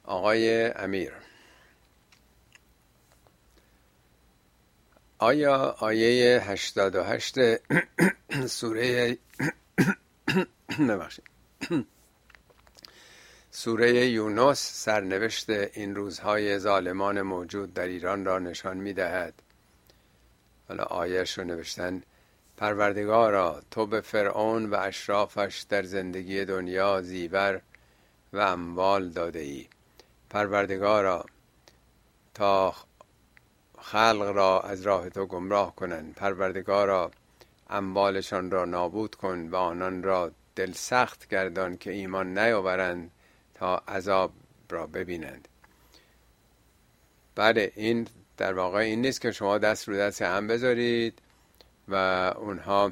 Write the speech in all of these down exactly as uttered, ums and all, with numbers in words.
آقای امیر، آیا آیه هشتاد و هشت سوره ببخشید سوره یونس سرنوشت این روزهای ظالمان موجود در ایران را نشان می دهد؟ حالا آیهش رو نوشتن: پروردگارا، تو به فرعون و اشرافش در زندگی دنیا زیور و اموال داده ای. پروردگارا، تا خلق را از راه تو گمراه کنند. پروردگارا، اموالشان را نابود کن و آنان را دل سخت گردان که ایمان نیاورند تا عذاب را ببینند. بله، این در واقع این نیست که شما دست رو دست هم بذارید و اونها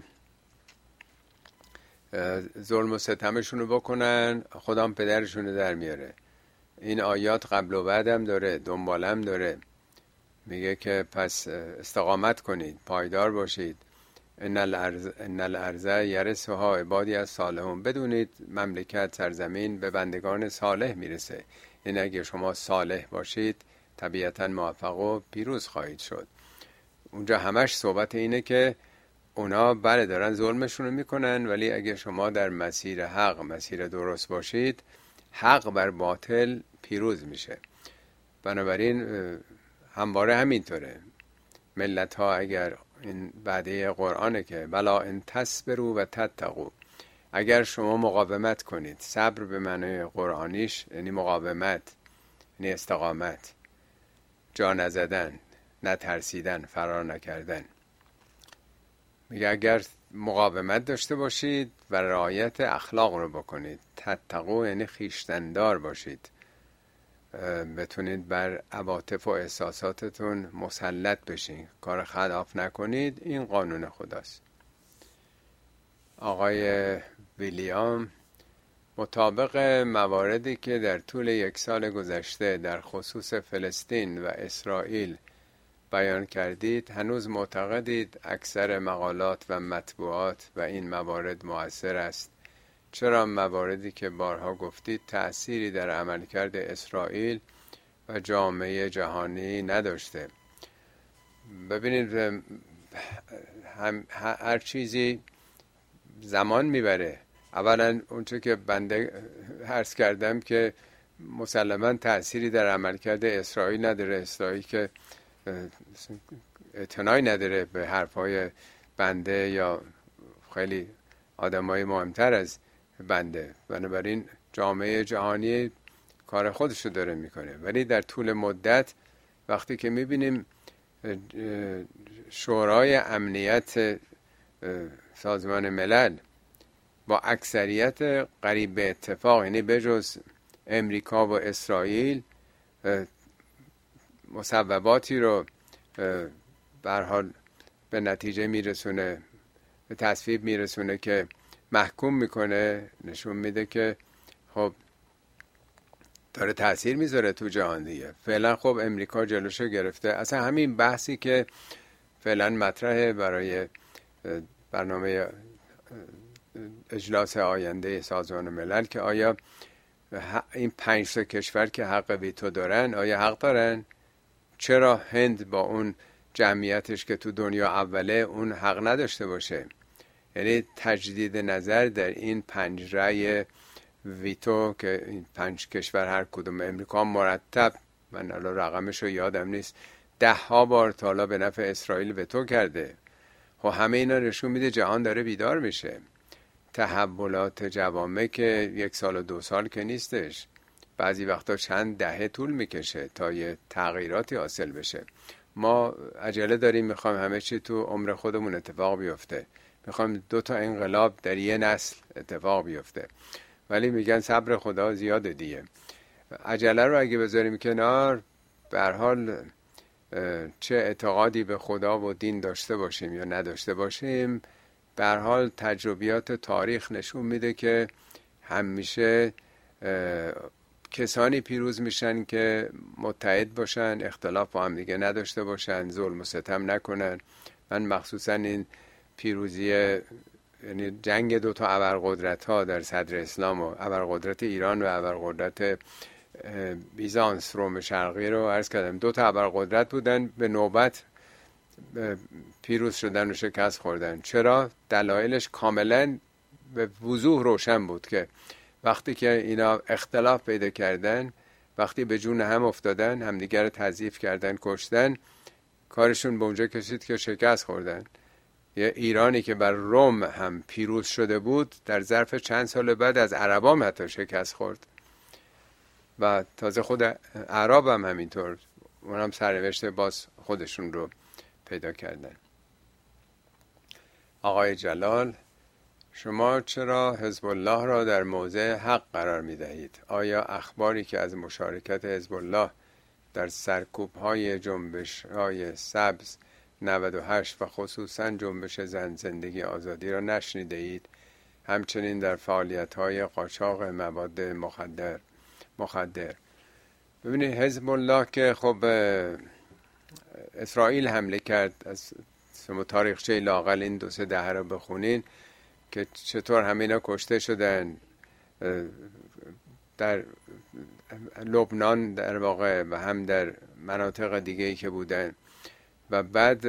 ظلم و ستمشون رو بکنن، خودم پدرشون رو در میاره. این آیات قبل و بعدم داره، دنبالم داره. میگه که پس استقامت کنید، پایدار باشید. ان الارض ان الارض یرثها عبادی الصالحون. بدونید مملکت، سرزمین به بندگان صالح میرسه. یعنی اگه شما صالح باشید طبیعتا موفق و پیروز خواهید شد. اونجا همش صحبت اینه که اونا بله دارن ظلمشون رو میکنن، ولی اگه شما در مسیر حق، مسیر درست باشید، حق بر باطل پیروز میشه. بنابراین همواره همینطوره. ملت ها، اگر این وعده قرآنه که بلا ان تصبروا و تتقوا، اگر شما مقاومت کنید، صبر به معنای قرآنیش یعنی مقاومت، یعنی استقامت، جا نزدن، نترسیدن، فرار نکردن. میگه اگر مقاومت داشته باشید و رعایت اخلاق رو بکنید، تتقوا یعنی خویشتن‌دار باشید، بتونید بر عواطف و احساساتتون مسلط بشین، کار خلاف نکنید. این قانون خداست. آقای ویلیام: مطابق مواردی که در طول یک سال گذشته در خصوص فلسطین و اسرائیل بیان کردید، هنوز معتقدید اکثر مقالات و مطبوعات و این موارد مؤثر است؟ چرا مواردی که بارها گفتید تأثیری در عملکرد اسرائیل و جامعه جهانی نداشته؟ ببینید، هم هر چیزی زمان میبره. اولا اونچه که بنده عرض کردم که مسلما تأثیری در عملکرد اسرائیل نداره. اسرائیل که اعتنایی نداره به حرفهای بنده یا خیلی آدمای مهمتر از بنده. بنابراین جامعه جهانی کار خودشو داره میکنه. ولی در طول مدت وقتی که میبینیم شورای امنیت سازمان ملل با اکثریت قریب به اتفاق، یعنی بجز امریکا و اسرائیل، مصوباتی رو به هر حال به نتیجه میرسونه، به تصویب میرسونه که محکوم میکنه، نشون میده که خب داره تأثیر میذاره تو جهان دیگه. فعلا خب امریکا جلوشو گرفته. اصلا همین بحثی که فعلا مطرحه برای برنامه اجلاس آینده سازمان ملل که آیا این پنج تا کشور که حق ویتو دارن آیا حق دارن؟ چرا هند با اون جمعیتش که تو دنیا اوله اون حق نداشته باشه؟ یعنی تجدید نظر در این پنج رأی ویتو که این پنج کشور هر کدوم، امریکا مرتب، من الان رقمش رو یادم نیست، ده ها بار تا حالا به نفع اسرائیل ویتو کرده. خب همه اینا نشون میده جهان داره بیدار میشه. تحولات جوامع که یک سال و دو سال که نیستش، بعضی وقتا چند دهه طول میکشه تا یه تغییراتی حاصل بشه. ما عجله داریم، میخوایم همه چی تو عمر خودمون اتفاق بیفته، میخوایم دو تا انقلاب در یه نسل اتفاق بیفته، ولی میگن صبر خدا زیاده دیگه. عجله رو اگه بذاریم کنار، به هر حال چه اعتقادی به خدا و دین داشته باشیم یا نداشته باشیم، به هر حال تجربیات تاریخ نشون میده که همیشه کسانی پیروز میشن که متحد باشن، اختلاف با هم دیگه نداشته باشن، ظلم و ستم نکنن. من مخصوصا این پیروزی، یعنی جنگ دو تا ابرقدرت ها در صدر اسلام و ابرقدرت ایران و ابرقدرت بیزانس، روم شرقی رو عرض کردم، دو تا ابرقدرت بودن، به نوبت پیروز شدن و شکست خوردن. چرا؟ دلایلش کاملا به وضوح روشن بود که وقتی که اینا اختلاف پیدا کردن، وقتی به جون هم افتادن، همدیگر رو تضعیف کردن، کشتن، کارشون به اونجا کشید که شکست خوردن. یه ایرانی که بر روم هم پیروز شده بود، در ظرف چند سال بعد از عربام حتی شکست خورد و تازه خود عرب هم همینطور، اونم سرنوشت باز خودشون رو پیدا کردن. آقای جلال، شما چرا حزب الله را در موضع حق قرار می دهید؟ آیا اخباری که از مشارکت حزب الله در سرکوب‌های جنبش‌های سبز نود و هشت و خصوصاً جنبش زن زندگی آزادی را نشنیده اید؟ همچنین در فعالیت‌های قاچاق مواد مخدر مخدر ببینید، حزب الله که خب اسرائیل حمله کرد، از شما تاریخچه لااقل این دو سه دهه رو بخونین که چطور همینا کشته شدن در لبنان در واقع و هم در مناطق دیگه‌ای که بودن، و بعد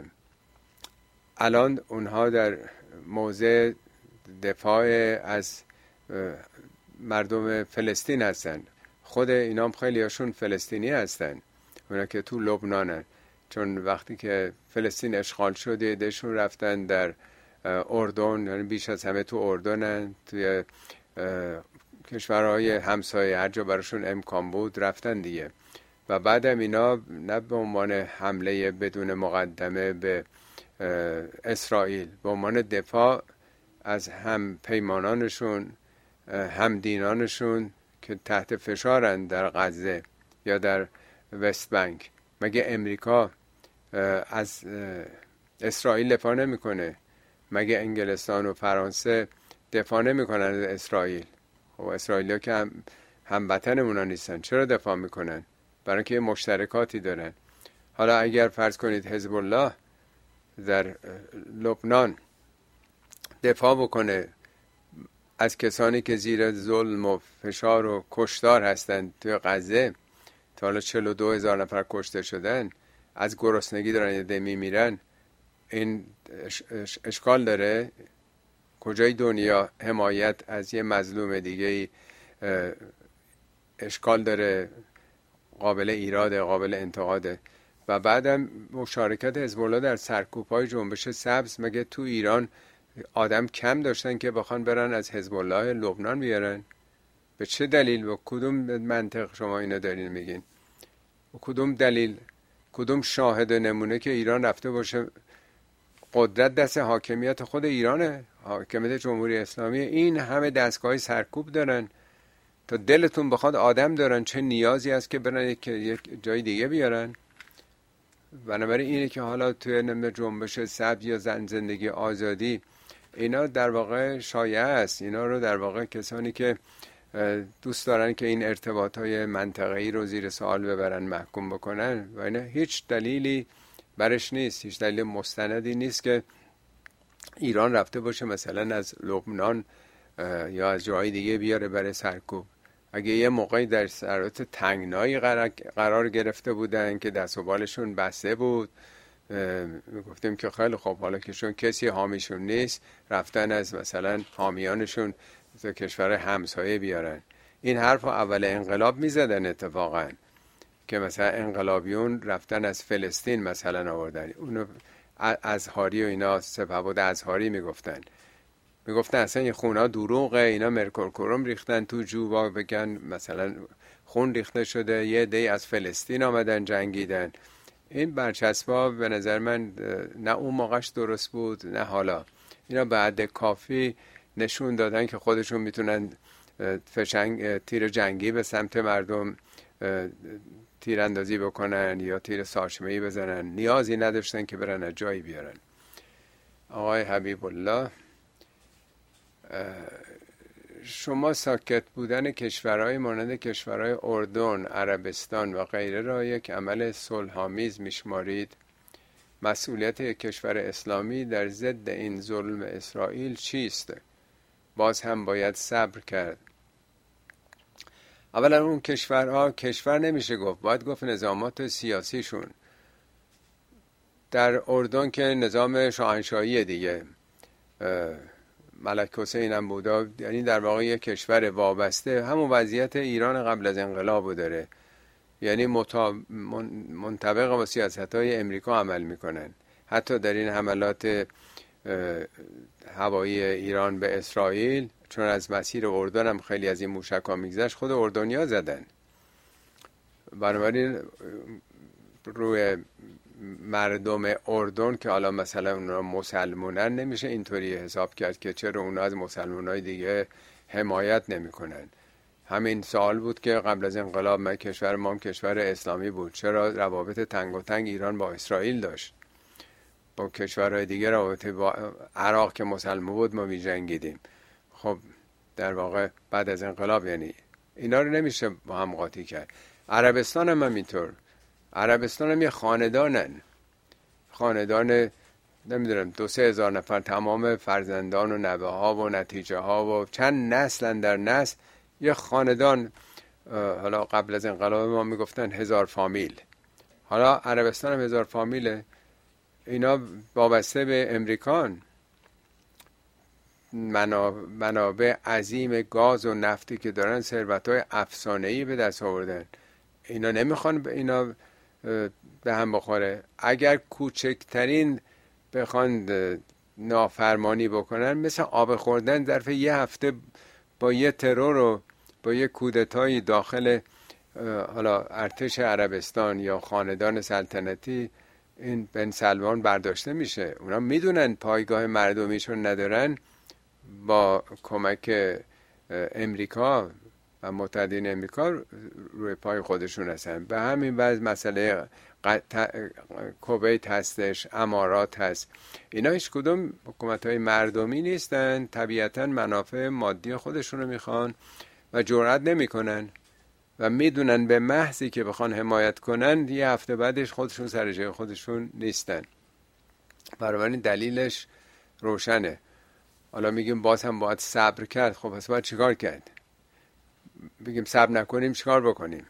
الان اونها در موضع دفاع از مردم فلسطین هستن. خود اینا هم خیلی هاشون فلسطینی هستن، اونا که تو لبنانن، چون وقتی که فلسطین اشغال شد یه عده‌شون رفتن در اردن، یعنی بیش از همه تو اردنن، توی کشورهای همسایه هر جا براشون امکان بود رفتن دیگه. و بعدم اینا نه به عنوان حمله بدون مقدمه به اسرائیل، به عنوان دفاع از هم پیمانانشون، هم دینانشون که تحت فشارن در غزه یا در وست بانک. مگه امریکا از اسرائیل دفاع نمیکنه؟ مگه انگلستان و فرانسه دفاع نمیکنن از اسرائیل؟ خب اسرائیلیا که هم هموطنمون نیستن، چرا دفاع میکنن؟ برای اینکه مشترکاتی دارن. حالا اگر فرض کنید حزب الله در لبنان دفاع بکنه از کسانی که زیر ظلم و فشار و کشتار هستن توی غزه، تا حالا چهل و دو هزار نفر کشته شدن، از گرسنگی دارن یه ده میمیرن، این اش اش اشکال داره؟ کجای دنیا حمایت از یه مظلوم دیگه اشکال داره؟ قابل ایراده، قابل انتقاده. و بعدم مشارکت حزب الله در سرکوب‌های جنبش سبز، مگه تو ایران آدم کم داشتن که بخوان برن از حزب الله لبنان بیارن؟ به چه دلیل و کدوم منطق شما اینو دارین میگین؟ و کدوم دلیل، کدوم شاهد نمونه که ایران رفته باشه؟ قدرت دست حاکمیت خود ایرانه، حاکمیت جمهوری اسلامی. این همه دستگاه سرکوب دارن، تا دلتون بخواد آدم دارن، چه نیازی هست که برن یک جای دیگه بیارن؟ بنابراین اینه که حالا توی نمه جنبش سبز یا زن زندگی آزادی، اینا در واقع شایعه است. اینا رو در واقع کسانی که دوست دارن که این ارتباطهای منطقه‌ای رو زیر سوال ببرن، محکوم بکنن، و اینا هیچ دلیلی برش نیست، هیچ دلیل مستندی نیست که ایران رفته باشه مثلا از لبنان یا از جای دیگه بیاره برای سرکوب. اگه یه موقعی در شرایط تنگنایی قرار, قرار گرفته بودن که دست و بالشون بسته بود، گفتیم که خیلی خوب، حالا که چون کسی حامیشون نیست، رفتن از مثلا حامیانشون از کشور همسایه بیارن. این حرف اول انقلاب میزدن اتفاقا، که مثلا انقلابیون رفتن از فلسطین مثلا آوردن، اونو ازهاری و اینا، سپهبد ازهاری میگفتن میگفتن اصلا این خونه ها دروغه، اینا مرکورکروم ریختن تو جوبا، بگن مثلا خون ریخته شده، یه دی از فلسطین آمدن جنگیدن. این برچسبا به نظر من نه اون موقعش درست بود نه حالا. اینا بعد کافی نشون دادن که خودشون میتونن فشنگ تیر جنگی به سمت مردم تیراندازی بکنن یا تیر ساچمه‌ای بزنن، نیازی نداشتن که برن از جایی بیارن. آقای حبیب الله، شما ساکت بودن کشورهای مانند کشورهای اردن، عربستان و غیره را یک عمل صلح‌آمیز میشمارید؟ مسئولیت یک کشور اسلامی در ضد این ظلم اسرائیل چیست؟ باز هم باید صبر کرد. اولا اون کشورها کشور نمیشه گفت، باید گفت نظامات سیاسیشون. در اردن که نظام شاهنشاهی دیگه، ملک حسین هم بودا، یعنی در واقع یک کشور وابسته، همون وضعیت ایران قبل از انقلاب داره، یعنی منطبق با سیاست‌های امریکا عمل میکنن. حتی در این حملات هوایی ایران به اسرائیل، چون از مسیر اردن هم خیلی از این موشک‌ها میگذشت، خود اردنی‌ها زدن. بنابراین روی مردم اردن که حالا مثلا اونا مسلمانن نمیشه اینطوری حساب کرد که چرا اونا از مسلمانای دیگه حمایت نمیکنن. همین سوال بود که قبل از انقلاب ما کشور ما هم کشور اسلامی بود، چرا روابط تنگ و تنگ ایران با اسرائیل داشت؟ با کشورهای دیگه روابط، با عراق که مسلمان بود ما می‌جنگیدیم. خب در واقع بعد از انقلاب یعنی اینا رو نمیشه با هم قاطی کرد. عربستان هم همینطور. عربستان هم یه خاندانن، خاندان نمیدونم دو سه هزار نفر، تمام فرزندان و نوه ها و نتیجه ها و چند نسل در نسل یه خاندان. حالا قبل از انقلاب ما میگفتن هزار فامیل، حالا عربستان هم هزار فامیله. اینا وابسته به امریکان، منابع عظیم گاز و نفتی که دارن، ثروت‌های افسانه‌ای به دست آوردن. اینا نمیخوان اینا به هم بخوره. اگر کوچکترین بخوان نافرمانی بکنن، مثل آب خوردن ظرف یه هفته با یه ترور و با یه کودتایی داخل حالا ارتش عربستان یا خاندان سلطنتی، این بن سلمان برداشته میشه. اونا میدونن پایگاه مردمیشون ندارن، با کمک امریکا و متحدین امریکا روی پای خودشون هستن. به همین وجه مسئله کویت هستش، امارات هست، اینا هیچ کدوم حکومت‌های مردمی نیستن، طبیعتاً منافع مادی خودشون رو میخوان و جرئت نمیکنن و میدونن به محضی که بخوان حمایت کنن یه هفته بعدش خودشون سر جای خودشون نیستن. برای دلیلش روشنه. حالا میگیم باز هم باید صبر کرد. خب پس باید چیکار کرد؟ بگیم صبر نکنیم چیکار بکنیم؟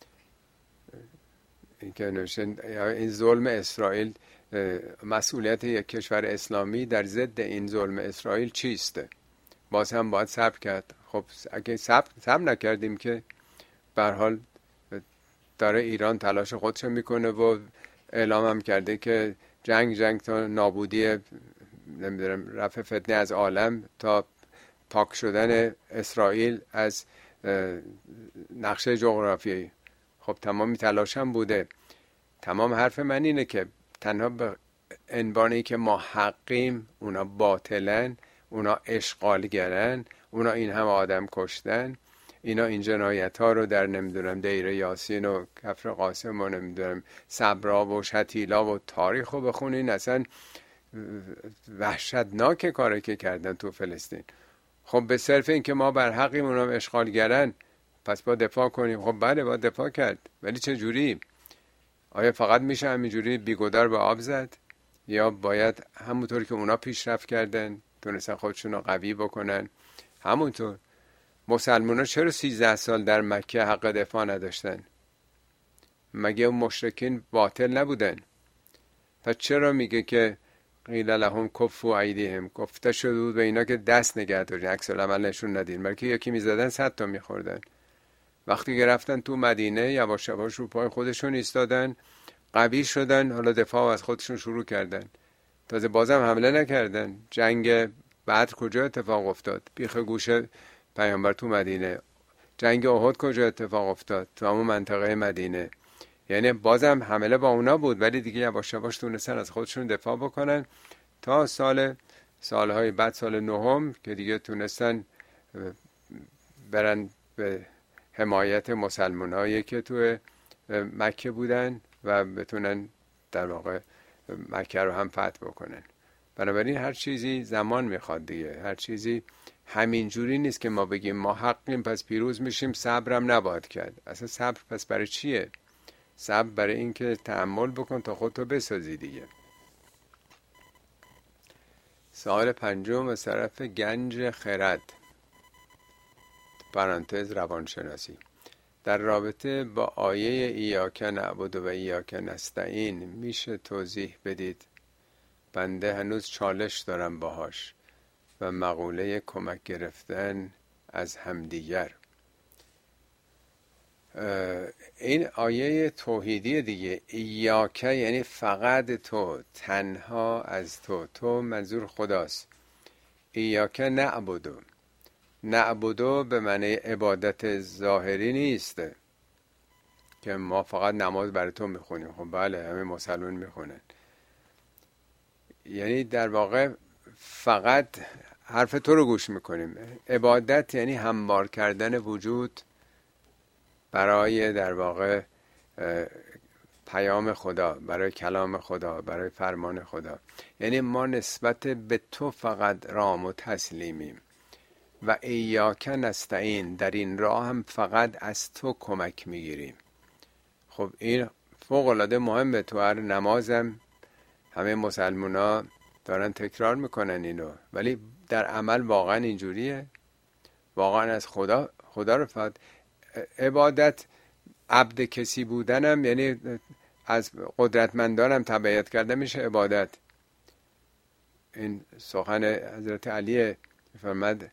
این که نوشن این ظلم اسرائیل، مسئولیت یک کشور اسلامی در ضد این ظلم اسرائیل چیست؟ باز هم باید صبر کرد. خب اگه صبر صبر نکردیم که به هر حال داره ایران تلاش خودش میکنه و اعلام هم کرده که جنگ جنگ تا نابودی، نمیدونم رفع فتنه از عالم تا پاک شدن اسرائیل از نقشه جغرافیایی. خب تمامی تلاش هم بوده. تمام حرف من اینه که تنها به عنوانی که ما حقیم اونا باطلن، اونا اشغالگرن، اونا این هم آدم کشتن، اینا این جنایت ها رو در نمیدونم دیر یاسین و کفر قاسم و نمیدونم صبرا و شتیلا و تاریخ رو بخونین، اصلا وحشتناک کاری که کردن تو فلسطین. خب به صرف این که ما بر حقیم اونا اشغالگرن پس با دفاع کنیم. خب بله با دفاع کرد، ولی چه جوری؟ آیا فقط میشه همینجوری بیگودار به آب زد؟ یا باید همونطور که اونا پیشرفت کردن تونستن خودشون رو قوی بکنن همونطور؟ مسلمان ها چرا سیزده سال در مکه حق دفاع نداشتن؟ مگه اون مشرکین باطل نبودن؟ پس چرا میگه که قیل لهم کفوا ایدیهم، گفته شده بود به اینا که دست نگه دارین، عکس العمل نشون ندین، بلکه یکی میزدن صد تا میخوردن. وقتی که رفتن تو مدینه یواش یواش رو پای خودشون ایستادن، قوی شدن، حالا دفاع از خودشون شروع کردن. تازه بازم حمله نکردن. جنگ بدر کجا اتفاق افتاد؟ بیخ گوش پیامبر تو مدینه. جنگ احد کجا اتفاق افتاد؟ تو همون منطقه مدینه. یعنی بازم حمله با اونا بود، ولی دیگه یواش یواش تونستن از خودشون دفاع بکنن تا سال سالهای بعد، سال نهم که دیگه تونستن برن به حمایت مسلمانایی که تو مکه بودن و بتونن در واقع مکه رو هم فتح بکنن. بنابراین هر چیزی زمان میخواد دیگه. هر چیزی همینجوری نیست که ما بگیم ما حقیم پس پیروز میشیم، صبرم نباید کرد. اصلا صبر پس برای چیه؟ صبر برای این که تحمل بکن تا خودتو بسازی دیگه. سوال پنجم از طرف گنج خرد، پرانتز روانشناسی. در رابطه با آیه ایاک نعبد و ایاک نستعین میشه توضیح بدید؟ بنده هنوز چالش دارم باهاش. و مقوله کمک گرفتن از همدیگر، این آیه توحیدی دیگه. ایاکه یعنی فقط تو، تنها از تو، تو منظور خداست. ایاکه نعبدو، نعبدو به معنی عبادت ظاهری نیست که ما فقط نماز برای تو میخونیم. خب بله، همه مسلمان میخونن. یعنی در واقع فقط حرف تو رو گوش میکنیم. عبادت یعنی هموار کردن وجود برای در واقع پیام خدا، برای کلام خدا، برای فرمان خدا. یعنی ما نسبت به تو فقط رام و تسلیمیم. و ایاک نستعین، در این راه هم فقط از تو کمک میگیریم. خب این فوق العاده مهمه. تو هر نمازم همه مسلمان ها دارن تکرار میکنن اینو، ولی در عمل واقعا اینجوریه؟ واقعا از خدا خدا رو فقط عبادت، عبد کسی بودنم یعنی از قدرتمندانم تبعیت کرده میشه عبادت. این سخن حضرت علی فرمد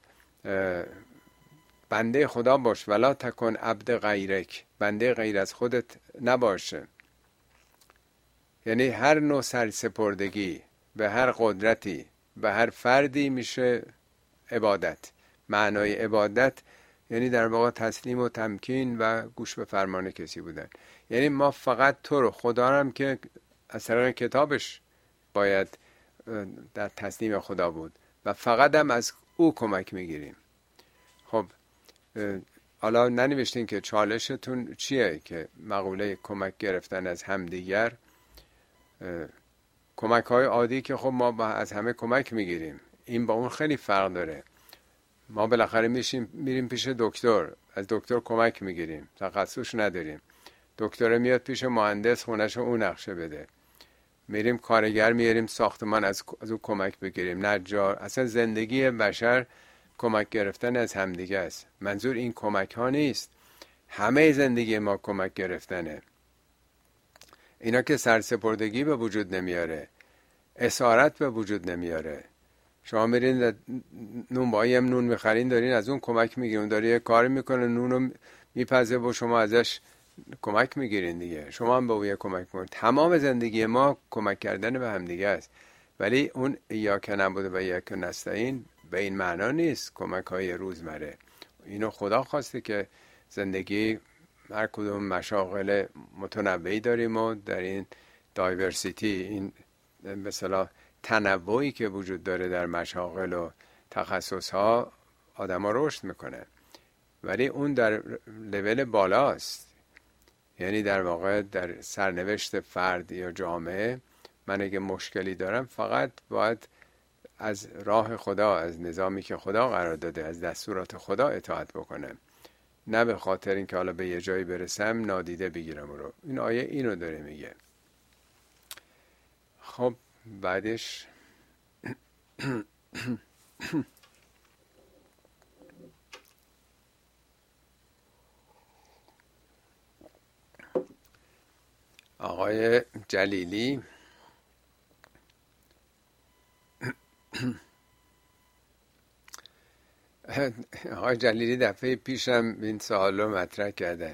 بنده خدا باش ولا تکن عبد غیرک، بنده غیر از خودت نباشه. یعنی هر نوع سرسپردگی به هر قدرتی، به هر فردی میشه عبادت. معنای عبادت یعنی در واقع تسلیم و تمکین و گوش به فرمان کسی بودن. یعنی ما فقط تو رو، خدا هم که از طریق کتابش باید در تسلیم خدا بود و فقط هم از او کمک میگیریم. خب حالا ننوشتین که چالشتون چیه که مقوله کمک گرفتن از همدیگر، کمک های عادی که خب ما با از همه کمک میگیریم، این با اون خیلی فرق داره. ما بالاخره میشیم میریم پیش دکتر، از دکتر کمک میگیریم، تخصص نداریم. دکتر میاد پیش مهندس، خونه‌شو اون نقشه بده. میریم کارگر میاریم ساختمان، از از اون کمک بگیریم. نجار. اصلا زندگی بشر کمک گرفتن از همدیگه است. منظور این کمک ها نیست، همه زندگی ما کمک گرفتنه. اینا که سرسپردگی به وجود نمیاره، اسارت به وجود نمیاره. شما میرین نون بایی هم نون میخرین، دارین از اون کمک میگیرین. داری یه کاری میکنه، نون رو میپزه و شما ازش کمک میگیرین دیگه. شما هم به او کمک میکنین. تمام زندگی ما کمک کردن به هم دیگه است. ولی اون ایاک نعبد و ایاک نستعین به این معنا نیست کمک های روزمره. اینو خدا خواسته که زندگی هر کدوم مشاغل متنوعی داریم و در این دایورسیتی، این مثلا تنوعی که وجود داره در مشاغل و تخصص ها، آدم ها رشد میکنه. ولی اون در لول بالاست. یعنی در واقع در سرنوشت فرد یا جامعه، من اگه مشکلی دارم فقط باید از راه خدا، از نظامی که خدا قرار داده، از دستورات خدا اطاعت بکنم، نه به خاطر اینکه حالا به یه جایی برسم نادیده بگیرم رو. این آیه اینو داره میگه. خب بعدش آقای جلیلی آقای جلیلی دفعه پیشم این سوال رو مطرح کردن.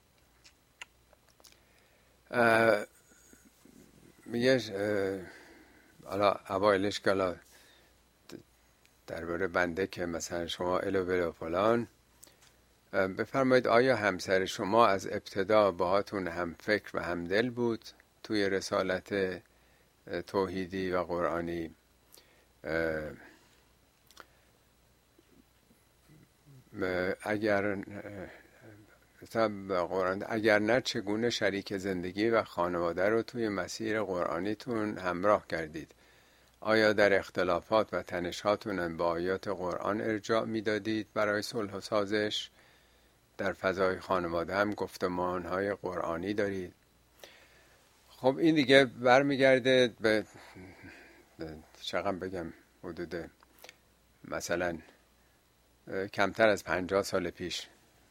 میگه حالا اوایلش که حالا درباره بنده که مثلا شما الو بلو فلان، بفرمایید آیا همسر شما از ابتدا باهاتون هم فکر و هم دل بود توی رسالت توحیدی و قرآنی؟ اگر قرآن اگر نه چگونه شریک زندگی و خانواده رو توی مسیر قرآنیتون همراه کردید؟ آیا در اختلافات و تنشاتون با آیات قرآن ارجاع میدادید برای صلح و سازش؟ در فضای خانواده هم گفتمانهای قرآنی دارید؟ خب این دیگه برمیگرده به چقدر بگم، حدود مثلا کمتر از پنجاه سال پیش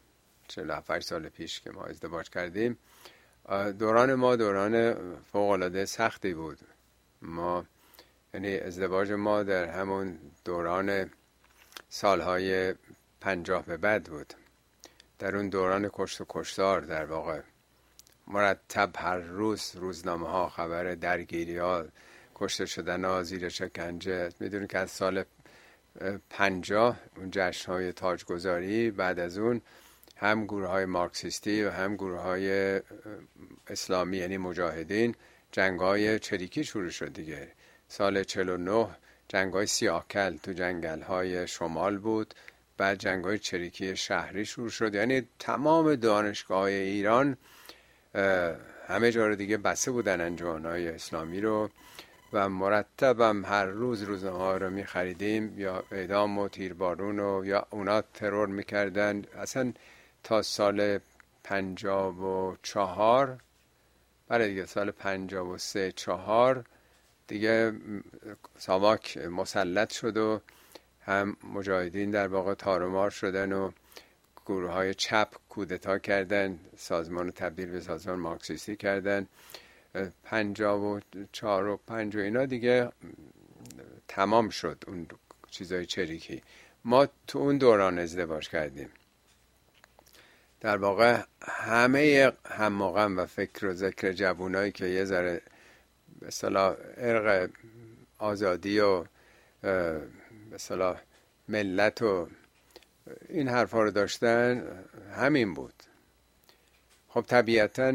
چهل و هفت سال پیش که ما ازدواج کردیم، دوران ما دوران فوق‌العاده سختی بود. ما یعنی ازدواج ما در همون دوران سالهای پنجاه به بعد بود. در اون دوران کشت و کشتار در واقع مرتب هر روز روزنامه ها خبر درگیری ها، کشته شدن ها، زیر شکنجه. میدونید که از سال پنجاه اون جشن های تاجگذاری، بعد از اون هم گروه های مارکسیستی و هم گروه های اسلامی یعنی مجاهدین جنگ های چریکی شروع شد دیگه. سال چهل و نه جنگ های سیاهکل تو جنگل های شمال بود، بعد جنگ های چریکی شهری شروع شد. یعنی تمام دانشگاه های ایران همه جا رو دیگه بسته بودن انجمن های اسلامی رو و مرتبم هر روز روزنامه ها رو می خریدیم، یا اعدام و تیربارون و یا اونا ترور می کردن. اصلا تا سال پنجاه و چهار، برای دیگه سال پنجاه و سه چهار دیگه ساواک مسلط شد و هم مجاهدین در واقع تارومار شدن و گروه های چپ کودتا کردن، سازمان رو تبدیل به سازمان مارکسیستی کردن. پنجاه و چهار و پنج و اینا دیگه تمام شد اون چیزای چریکی. ما تو اون دوران ازدواج کردیم. در واقع همه هممقام و فکر و ذکر جوانایی که یه ذره به اصطلاح ارق آزادی و به اصطلاح ملت و این حرفا رو داشتن همین بود. خب طبیعتاً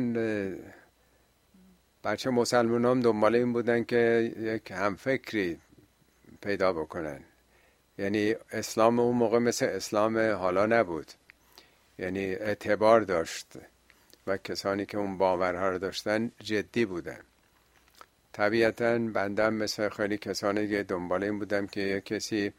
بچه مسلمان هم دنبال این بودن که یک همفکری پیدا بکنن. یعنی اسلام اون موقع مثل اسلام حالا نبود، یعنی اعتبار داشت و کسانی که اون باورها رو داشتن جدی بودن. طبیعتاً بندم مثل خیلی کسانی که دنبال این بودم که یک کسی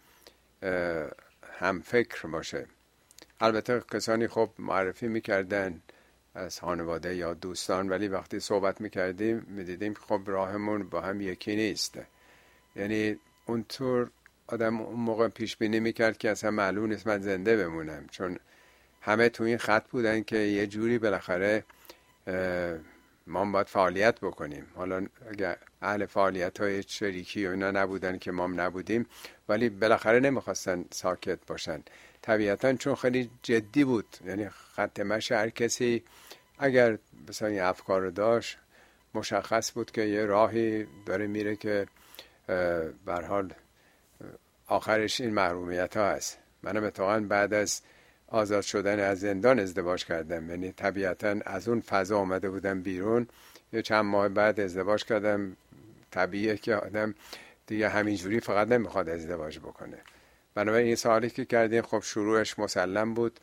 همفکر باشه. البته کسانی خب معرفی میکردن از خانواده یا دوستان، ولی وقتی صحبت میکردیم میدیدیم خب راهمون با هم یکی نیست. یعنی اونطور آدم اون موقع پیش بینی میکرد که اصلا معلوم نیست من زنده بمونم، چون همه تو این خط بودن که یه جوری بالاخره ما باید فعالیت بکنیم. حالا اگر اهل فعالیت های شریکی و اینا نبودن که ما نبودیم، ولی بالاخره نمیخواستن ساکت باشن طبیعتاً، چون خیلی جدی بود. یعنی خط مشی هر کسی اگر مثلا این افکار رو داشت مشخص بود که یه راهی داره میره که به هر حال آخرش این محرومیت ها هست. منم اتفاقاً بعد از آزاد شدن از زندان ازدواج کردم، یعنی طبیعتاً از اون فضا آمده بودم بیرون. یه چند ماه بعد ازدواج کردم. طبیعیه که آدم دیگه همینجوری فقط نمیخواد ازدواج بکنه. بنابراین این سوالی که کردین خب شروعش مسلم بود.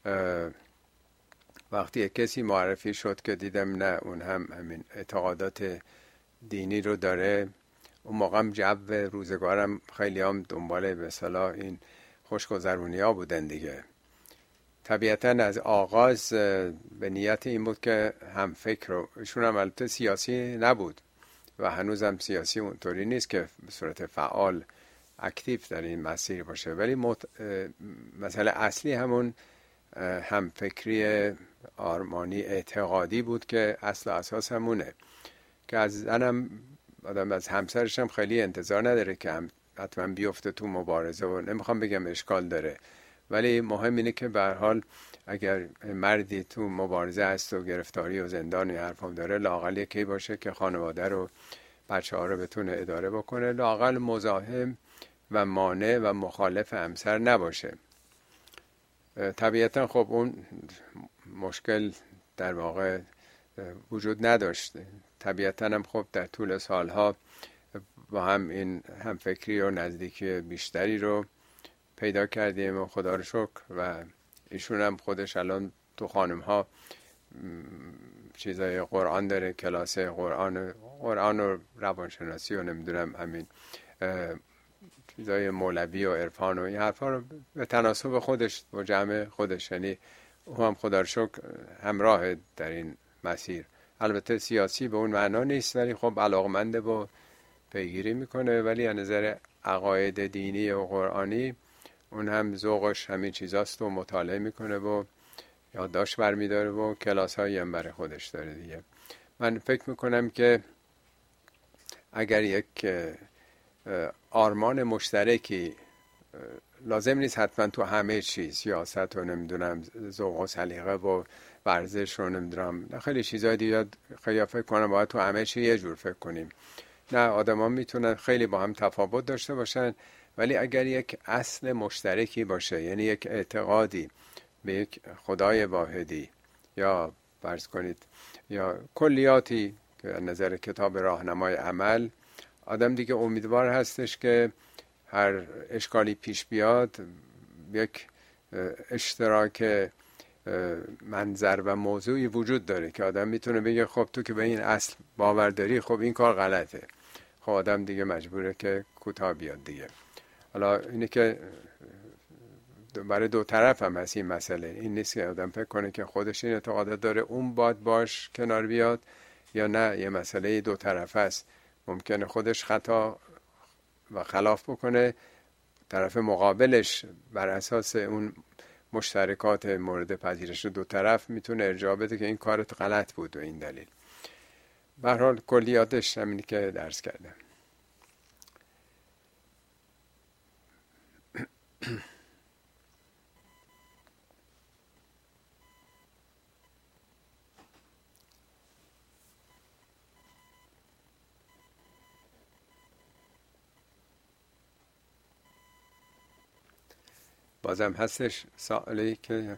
وقتی یک کسی معرفی شد که دیدم نه اون هم همین اعتقادات دینی رو داره، اون موقع هم جو روزگارم خیلی هم دنبال به اصطلاح این خوشگذرونی ها بودن دیگه. طبیعتاً از آغاز به نیت این بود که هم فکر رو، ایشون هم البته سیاسی نبود و هنوزم سیاسی اونطوری نیست که به صورت فعال اکتیو در این مسیر باشه، ولی مت... مسئله اصلی همون هم فکری آرمانی اعتقادی بود که اصل اساس همونه. که از زنم آدم از همسرش هم خیلی انتظار نداره که هم حتما بیفته تو مبارزه و نمیخوام بگم اشکال داره، ولی مهم اینه که به هر حال اگر مردی تو مبارزه هست و گرفتاری و زندان و حرفام داره، لااقل یکی باشه که خانواده رو بچه ها رو بتونه اداره بکنه، لااقل مزاحم و مانع و مخالف همسر نباشه. طبیعتا خب اون مشکل در واقع وجود نداشت. طبیعتا هم خب در طول سالها با هم این همفکری و نزدیکی بیشتری رو پیدا کردیم و خدا رو شکر. و ایشون هم خودش الان تو خانم ها چیزای قرآن داره، کلاس قرآن قرآن و روانشناسی و نمیدونم همین چیزای مولوی و عرفان و این حرفا رو به تناسب خودش و جمع خودش، یعنی او هم خدا رو شکر همراه در این مسیر. البته سیاسی به اون معنا نیست، ولی خب علاقمنده و پیگیری میکنه، ولی از نظر عقاید دینی و قرآنی اون هم ذوقش همین چیزاست و مطالعه میکنه و یادداشت برمیداره و کلاس هایی هم برای خودش داره دیگه. من فکر میکنم که اگر یک آرمان مشترکی، لازم نیست حتما تو همه چیز، سیاست و نمیدونم ذوق و سلیقه و ورزش رو نمیدونم خیلی چیزای دیگه، خیلی فکر کنم باید تو همه چی یه جور فکر کنیم. نه، آدما میتونن خیلی با هم تفاوت داشته باشن، ولی اگر یک اصل مشترکی باشه، یعنی یک اعتقادی به یک خدای واحدی، یا فرض کنید یا کلیاتی که از نظر کتاب راهنمای عمل، آدم دیگه امیدوار هستش که هر اشکالی پیش بیاد یک اشتراک منظر و موضوعی وجود داره که آدم میتونه بگه خب تو که به این اصل باور داری، خب این کار غلطه. خب آدم دیگه مجبوره که کوتاه بیاد دیگه. حالا اینه که برای دو طرف هم هست این مسئله. این نیست که آدم فکر کنه که خودش این اعتقادات داره اون باید باش کنار بیاد، یا نه، یه مسئله دو طرف هست. ممکنه خودش خطا و خلاف بکنه، طرف مقابلش بر اساس اون مشترکات مورد پذیرش دو طرف میتونه ارجاع بده که این کارت غلط بود و این دلیل. به هر حال کلیاتش همینی که درس کردم. بازم هستش سوالی که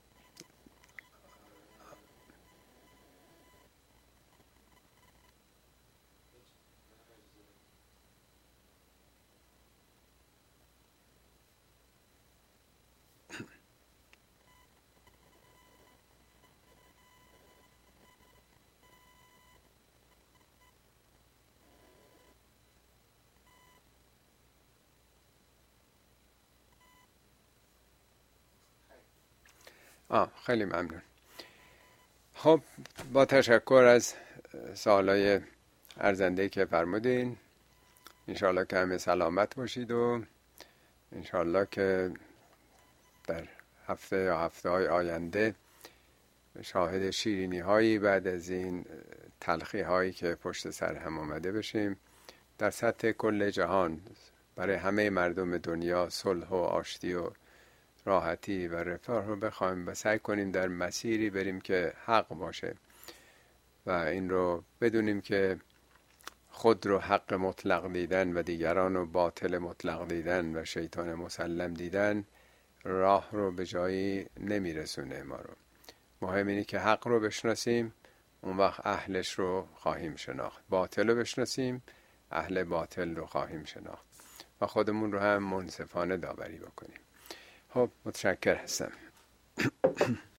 آه خیلی ممنون. خب با تشکر از سوالای ارزنده‌ای که فرمودین. انشالله که همه سلامت باشید و انشالله که در هفته یا هفته های آینده شاهد شیرینی هایی بعد از این تلخی هایی که پشت سر هم آمده بشیم. در سطح کل جهان برای همه مردم دنیا صلح و آشتی و راحتی و رفاه رو بخوایم و سعی کنیم در مسیری بریم که حق باشه و این رو بدونیم که خود رو حق مطلق دیدن و دیگران رو باطل مطلق دیدن و شیطان مسلم دیدن راه رو به جایی نمیرسونه ما رو. مهم اینه که حق رو بشناسیم، اون وقت اهلش رو خواهیم شناخت. باطل رو بشناسیم، اهل باطل رو خواهیم شناخت و خودمون رو هم منصفانه داوری بکنیم. خب متشکر هستم.